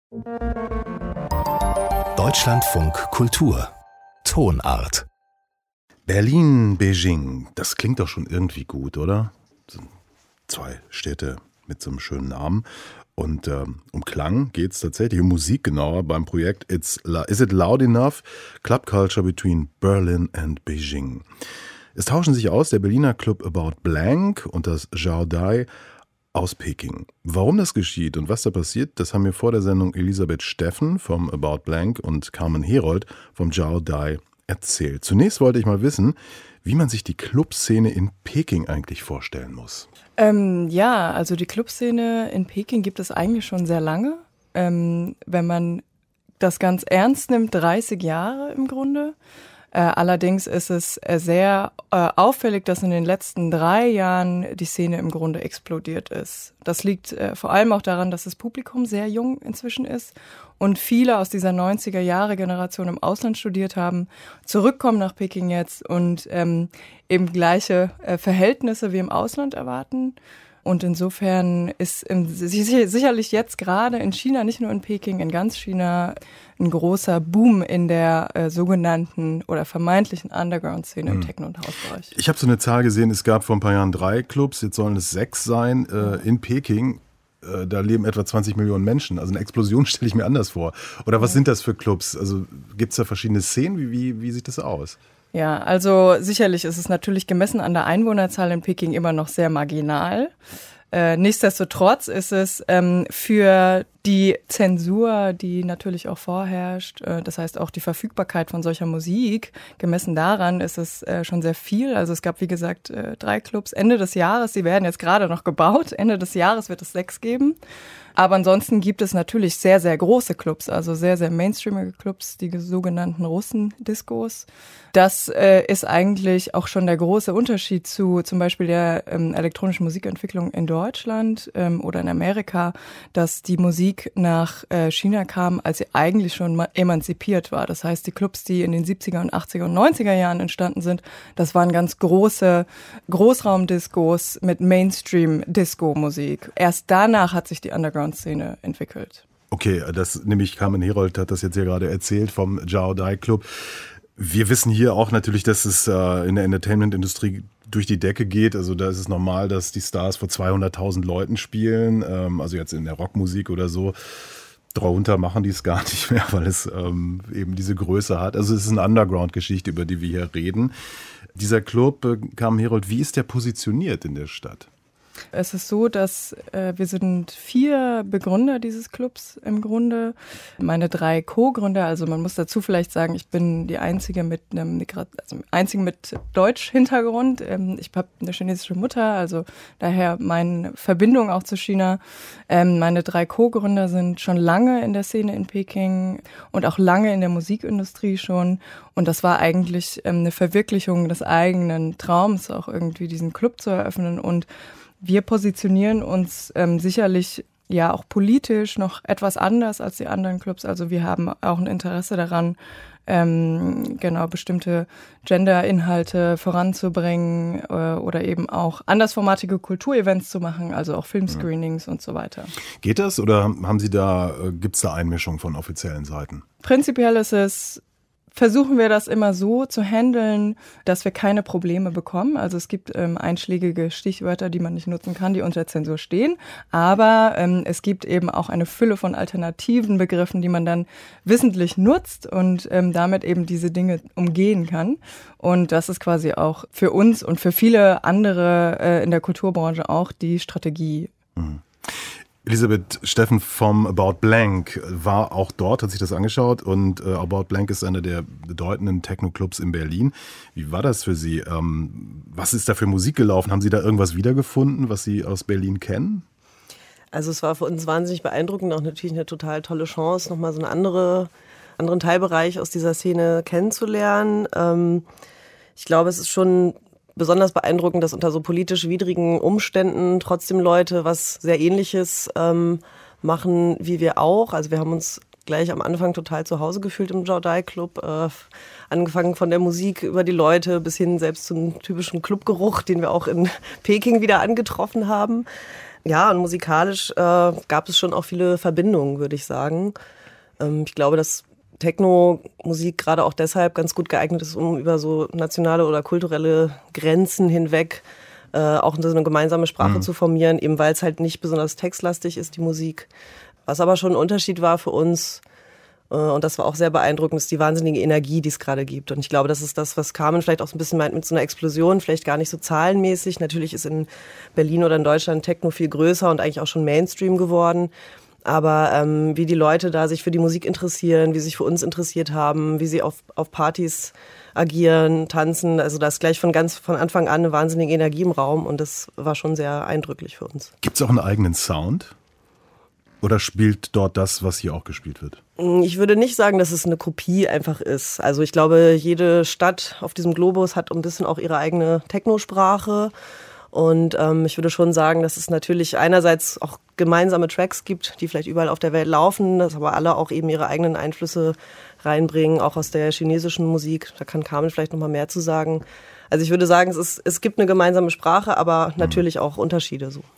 Deutschlandfunk Kultur Tonart. Berlin-Beijing, das klingt doch schon irgendwie gut, oder? Das sind zwei Städte mit so einem schönen Namen. Und um Klang geht es tatsächlich, um Musik genauer, beim Projekt Is It Loud Enough? Club Culture between Berlin and Beijing. Es tauschen sich aus der Berliner Club About Blank und das Zhao Dai aus Peking. Warum das geschieht und was da passiert, das haben mir vor der Sendung Elisabeth Steffen vom About Blank und Carmen Herold vom Zhao Dai erzählt. Zunächst wollte ich mal wissen, wie man sich die Clubszene in Peking eigentlich vorstellen muss. Also die Clubszene in Peking gibt es eigentlich schon sehr lange. Wenn man das ganz ernst nimmt, 30 Jahre im Grunde. Allerdings ist es sehr auffällig, dass in den letzten 3 Jahren die Szene im Grunde explodiert ist. Das liegt vor allem auch daran, dass das Publikum sehr jung inzwischen ist und viele aus dieser 90er-Jahre-Generation im Ausland studiert haben, zurückkommen nach Peking jetzt und eben gleiche Verhältnisse wie im Ausland erwarten. Und insofern ist sicherlich jetzt gerade in China, nicht nur in Peking, in ganz China ein großer Boom in der sogenannten oder vermeintlichen Underground-Szene im Techno- und Hausbereich. Ich habe so eine Zahl gesehen, es gab vor ein paar Jahren 3 Clubs, jetzt sollen es 6 sein in Peking. Da leben etwa 20 Millionen Menschen. Also eine Explosion stelle ich mir anders vor. Oder was sind das für Clubs? Also gibt es da verschiedene Szenen? Wie sieht das aus? Ja, also sicherlich ist es natürlich gemessen an der Einwohnerzahl in Peking immer noch sehr marginal. Nichtsdestotrotz ist es für die Zensur, die natürlich auch vorherrscht, das heißt auch die Verfügbarkeit von solcher Musik, gemessen daran ist es schon sehr viel. Also es gab, wie gesagt, 3 Clubs Ende des Jahres, die werden jetzt gerade noch gebaut. Ende des Jahres wird es 6 geben. Aber ansonsten gibt es natürlich sehr, sehr große Clubs, also sehr, sehr mainstreamige Clubs, die sogenannten Russen-Discos. Das ist eigentlich auch schon der große Unterschied zu zum Beispiel der elektronischen Musikentwicklung in Deutschland oder in Amerika, dass die Musik nach China kam, als sie eigentlich schon emanzipiert war. Das heißt, die Clubs, die in den 70er und 80er und 90er Jahren entstanden sind, das waren ganz große Großraumdiscos mit Mainstream-Disco-Musik. Erst danach hat sich die Underground-Szene entwickelt. Okay, das nämlich Carmen Herold hat das jetzt hier gerade erzählt vom Zhao Dai Club. Wir wissen hier auch natürlich, dass es in der Entertainment-Industrie durch die Decke geht. Also da ist es normal, dass die Stars vor 200.000 Leuten spielen. Also jetzt in der Rockmusik oder so. Darunter machen die es gar nicht mehr, weil es eben diese Größe hat. Also es ist eine Underground-Geschichte, über die wir hier reden. Dieser Club, Carmen Herold, wie ist der positioniert in der Stadt? Es ist so, dass wir sind 4 Begründer dieses Clubs im Grunde. Meine 3 Co-Gründer, also man muss dazu vielleicht sagen, ich bin die einzige mit Deutsch-Hintergrund. Ich habe eine chinesische Mutter, also daher meine Verbindung auch zu China. Meine 3 Co-Gründer sind schon lange in der Szene in Peking und auch lange in der Musikindustrie schon. Und das war eigentlich eine Verwirklichung des eigenen Traums, auch irgendwie diesen Club zu eröffnen. Und wir positionieren uns sicherlich ja auch politisch noch etwas anders als die anderen Clubs. Also wir haben auch ein Interesse daran, bestimmte Gender-Inhalte voranzubringen oder eben auch andersformatige Kulturevents zu machen, also auch Filmscreenings und so weiter. Geht das oder gibt's da Einmischung von offiziellen Seiten? Prinzipiell versuchen wir das immer so zu handeln, dass wir keine Probleme bekommen. Also es gibt einschlägige Stichwörter, die man nicht nutzen kann, die unter Zensur stehen. Aber es gibt eben auch eine Fülle von alternativen Begriffen, die man dann wissentlich nutzt und damit eben diese Dinge umgehen kann. Und das ist quasi auch für uns und für viele andere in der Kulturbranche auch die Strategie. Mhm. Elisabeth Steffen vom About Blank war auch dort, hat sich das angeschaut und About Blank ist einer der bedeutenden Techno-Clubs in Berlin. Wie war das für Sie? Was ist da für Musik gelaufen? Haben Sie da irgendwas wiedergefunden, was Sie aus Berlin kennen? Also es war für uns wahnsinnig beeindruckend, auch natürlich eine total tolle Chance, nochmal so einen anderen Teilbereich aus dieser Szene kennenzulernen. Ich glaube, es ist schon besonders beeindruckend, dass unter so politisch widrigen Umständen trotzdem Leute was sehr Ähnliches machen wie wir auch. Also wir haben uns gleich am Anfang total zu Hause gefühlt im Zhao Dai Club. Angefangen von der Musik über die Leute bis hin selbst zum typischen Clubgeruch, den wir auch in Peking wieder angetroffen haben. Ja, und musikalisch gab es schon auch viele Verbindungen, würde ich sagen. Ich glaube, dass Techno-Musik gerade auch deshalb ganz gut geeignet ist, um über so nationale oder kulturelle Grenzen hinweg auch so eine gemeinsame Sprache zu formieren, eben weil es halt nicht besonders textlastig ist, die Musik. Was aber schon ein Unterschied war für uns, und das war auch sehr beeindruckend, ist die wahnsinnige Energie, die es gerade gibt. Und ich glaube, das ist das, was Carmen vielleicht auch so ein bisschen meint mit so einer Explosion, vielleicht gar nicht so zahlenmäßig. Natürlich ist in Berlin oder in Deutschland Techno viel größer und eigentlich auch schon Mainstream geworden. Aber wie die Leute da sich für die Musik interessieren, wie sie sich für uns interessiert haben, wie sie auf Partys agieren, tanzen, also da ist gleich von Anfang an eine wahnsinnige Energie im Raum und das war schon sehr eindrücklich für uns. Gibt es auch einen eigenen Sound? Oder spielt dort das, was hier auch gespielt wird? Ich würde nicht sagen, dass es eine Kopie einfach ist. Also ich glaube, jede Stadt auf diesem Globus hat ein bisschen auch ihre eigene Technosprache. Und ich würde schon sagen, dass es natürlich einerseits auch gemeinsame Tracks gibt, die vielleicht überall auf der Welt laufen, dass aber alle auch eben ihre eigenen Einflüsse reinbringen, auch aus der chinesischen Musik. Da kann Carmen vielleicht noch mal mehr zu sagen. Also ich würde sagen, es gibt eine gemeinsame Sprache, aber natürlich auch Unterschiede so.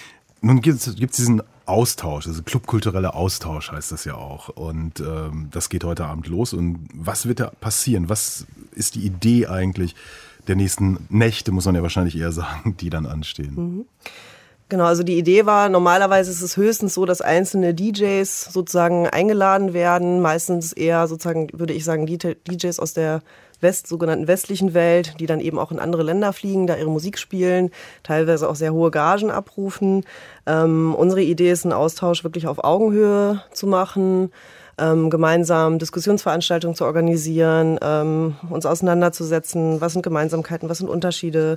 Nun gibt es diesen Austausch, also clubkultureller Austausch heißt das ja auch. Und das geht heute Abend los. Und was wird da passieren? Was ist die Idee eigentlich der nächsten Nächte, muss man ja wahrscheinlich eher sagen, die dann anstehen? Genau, also die Idee war, normalerweise ist es höchstens so, dass einzelne DJs sozusagen eingeladen werden. Meistens eher sozusagen, würde ich sagen, DJs aus der sogenannten westlichen Welt, die dann eben auch in andere Länder fliegen, da ihre Musik spielen, teilweise auch sehr hohe Gagen abrufen. Unsere Idee ist, einen Austausch wirklich auf Augenhöhe zu machen, gemeinsam Diskussionsveranstaltungen zu organisieren, uns auseinanderzusetzen, was sind Gemeinsamkeiten, was sind Unterschiede.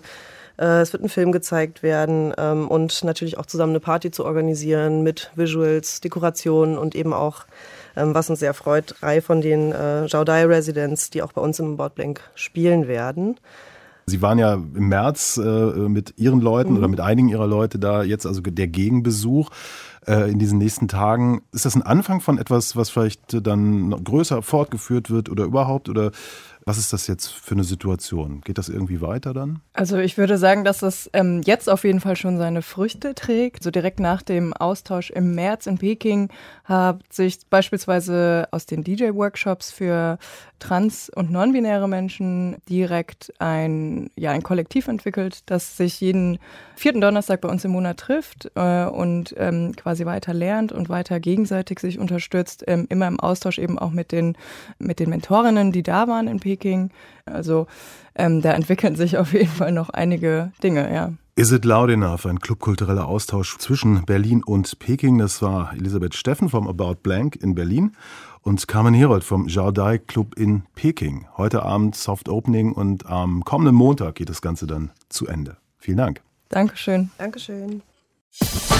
Es wird ein Film gezeigt werden und natürlich auch zusammen eine Party zu organisieren mit Visuals, Dekorationen und eben auch, was uns sehr freut, Reihe von den Zhao Dai Residents, die auch bei uns im About Blank spielen werden. Sie waren ja im März mit Ihren Leuten oder mit einigen Ihrer Leute da, jetzt also der Gegenbesuch in diesen nächsten Tagen. Ist das ein Anfang von etwas, was vielleicht dann noch größer fortgeführt wird oder überhaupt? Oder was ist das jetzt für eine Situation? Geht das irgendwie weiter dann? Also ich würde sagen, dass es jetzt auf jeden Fall schon seine Früchte trägt. So direkt nach dem Austausch im März in Peking hat sich beispielsweise aus den DJ-Workshops für trans- und non-binäre Menschen direkt ein Kollektiv entwickelt, das sich jeden 4. Donnerstag bei uns im Monat trifft und quasi weiter lernt und weiter gegenseitig sich unterstützt, immer im Austausch eben auch mit den Mentorinnen, die da waren in Peking. Also da entwickeln sich auf jeden Fall noch einige Dinge, ja. Is It Loud Enough? Ein clubkultureller Austausch zwischen Berlin und Peking. Das war Elisabeth Steffen vom About Blank in Berlin und Carmen Herold vom Zhao Dai Club in Peking. Heute Abend Soft Opening und am kommenden Montag geht das Ganze dann zu Ende. Vielen Dank. Dankeschön. Dankeschön.